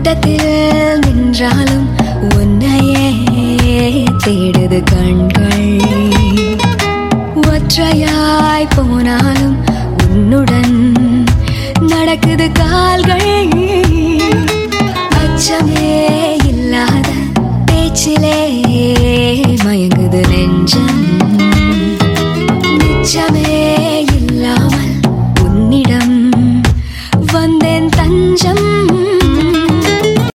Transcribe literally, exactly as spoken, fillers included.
கூட்டத்தில் நின்றாலும் உன்னையே தேடுது கண்கள். ஒற்றையாய் போனாலும் உன்னுடன் நடக்குது கால்கள்.